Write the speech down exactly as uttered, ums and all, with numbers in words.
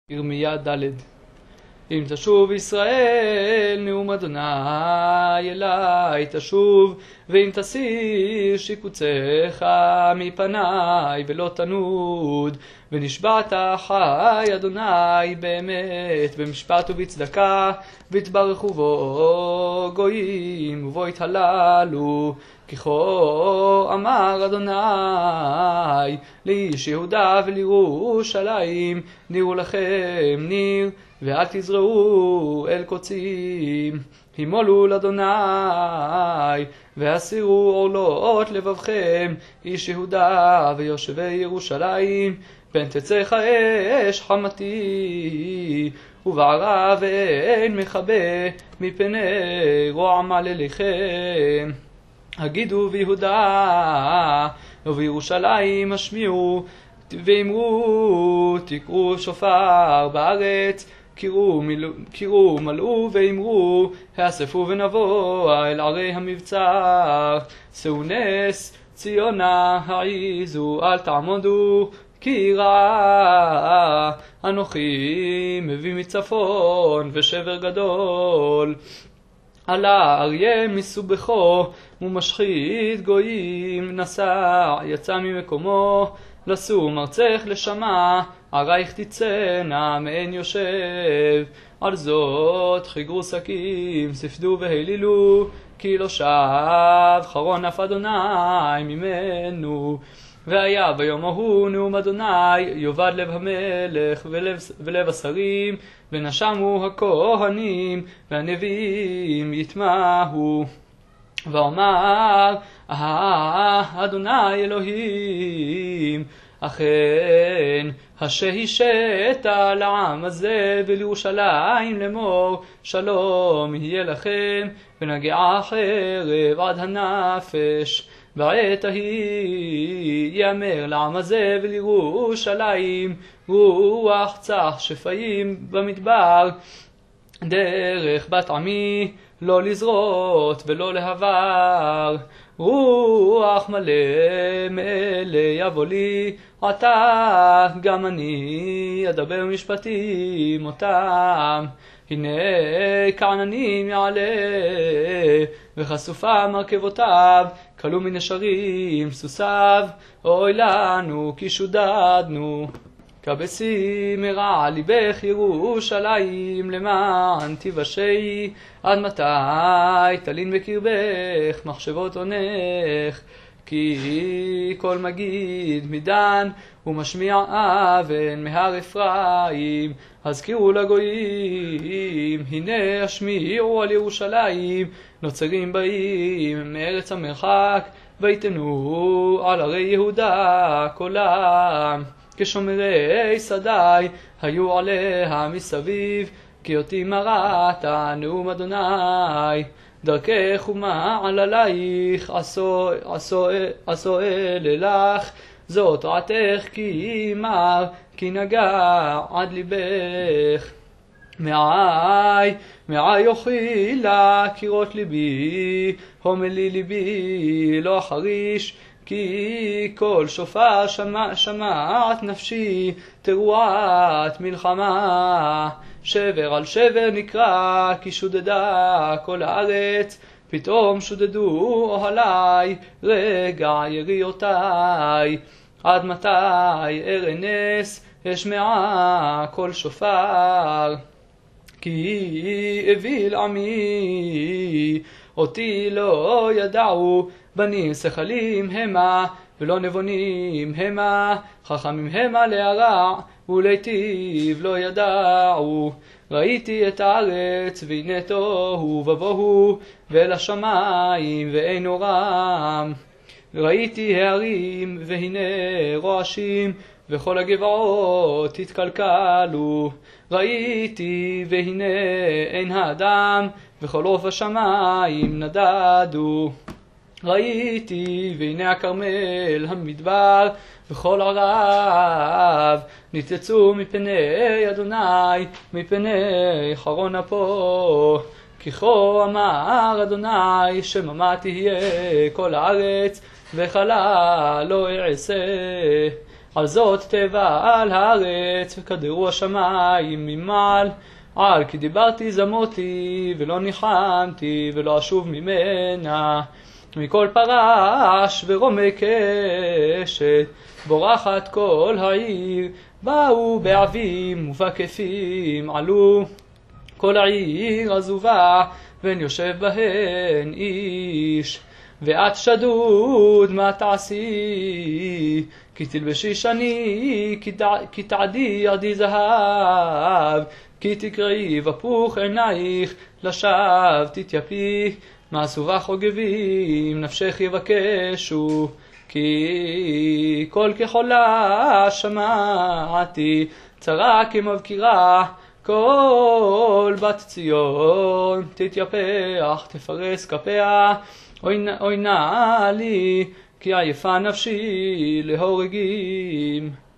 ירמיה ד' אם תשוב ישראל נאום אדוני אליי תשוב, ואם תסיר שיקוציך מפניי ולא תנוד, ונשבעת חי אדוני באמת במשפט ובצדקה, ויתברכו בו גויים ובו יתהללו, כי כה אמר אדוני לאיש יהודה ולירושלים, נירו לכם ניר ואל תזרעו אל קוצים, הימולו לאדוני והסירו עורלות לבבכם, איש יהודה ויושבי ירושלים, פן תצא אש חמתי ובערה ואין מכבה מפני רוע מעלליכם. הגידו ביהודה ובירושלים השמיעו ואמרו, תקראו שופר בארץ, קראו מלאו, קראו מלאו ואמרו, האספו ונבוא אל ערי המבצר, שאו נס ציונה העיזו אל תעמודו, כי רעה אנוכי מביא מצפון ושבר גדול, עלה אריה מסובכו ומשחית גויים, נסע יצא ממקומו, לשום ארצך לשמה, ערייך תצאנה מעין יושב, על זאת חיגרו שקים ספדו והילילו, כי לא שב חרון אף אדוני ממנו. והיה ביום ההוא נאום אדוני יאבד לב המלך ולב, ולב השרים, ונשמו הכהנים והנביאים יתמהו, ואומר אה אדוני אלוהים, אכן השהישת לעם הזה ולירושלים לאמור, שלום יהיה לכם, ונגעה חרב עד הנפש. בעת ההיא יאמר לעם הזה ולירושלים, רוח צח שפיים במדבר, דרך בת עמי לא לזרות ולא להבר, רוח מלא מלא יבוא לי, עתה גם אני אדבר משפטים אותם. הנה כעננים יעלה וחשופה מרכבותיו, כלו מנשרים סוסיו, אוי לנו כי שודדנו. כבשי מרע ליבך ירושלים, למען תיוושעי, עד מתי תלין בקרבך מחשבות עונך, כי כל מגיד מדן ומשמיע אבן מהר אפרים, הזכירו לגויים, הנה השמיעו על ירושלים, נוצרים באים מארץ המרחק, ויתנו על ערי יהודה קולם, כשומרי שדי היו עליה מסביב, כי אותי מראת נאום אדוני, דרכך ומעללייך עשו אלה לך, זאת רעתך כי מר, כי נגע עד ליבך. מעי, מעי אוכילה קירות ליבי, הומלי ליבי לא אחריש, כי כל שופר שמע, שמעת נפשי, תרועת מלחמה. שבר על שבר נקרא, כי שודדה כל הארץ, פתאום שודדו אוהלי, רגע יריעותי. עד מתי אראה נס, אשמעה כל שופר, כי אביל עמי אותי לא ידעו, בנים שכלים המה ולא נבונים המה, חכמים המה להרע ולהיטיב לא ידעו. ראיתי את הארץ והנה תוהו ובוהו, ואל השמיים ואין אורם. ראיתי הערים והנה רועשים, וכל הגבעות התקלקלו. ראיתי והנה אין האדם, וכל עוף השמיים נדדו. ראיתי והנה הכרמל המדבר, וכל ערב ניתצו מפני אדוני, מפני חרון אפו. כי כה אמר אדוני, שממה תהיה כל הארץ, וחלה לא אעשה. על זאת טבע על הארץ, וקדרו השמיים ממעל. על כי דיברתי זמותי, ולא ניחמתי, ולא אשוב ממנה. מכל פרש ורומי קשת, בורחת כל העיר. באו בעבים ובכפים עלו, כל העיר עזובה, ואין יושב בהן איש. ואת שדוד מה תעשי, כי תלבשי שני, כי תעדי עדי זהב, כי תקראי ופוך עינייך, לשווא תתייפי. מעשובה חוגבים נפשך יבקשו, כי כל כחולה שמעתי, צרה כמבקירה, כל בת ציון תתייפח, תפרס כפיה. אוי נא לי, כי עייפה נפשי להורגים.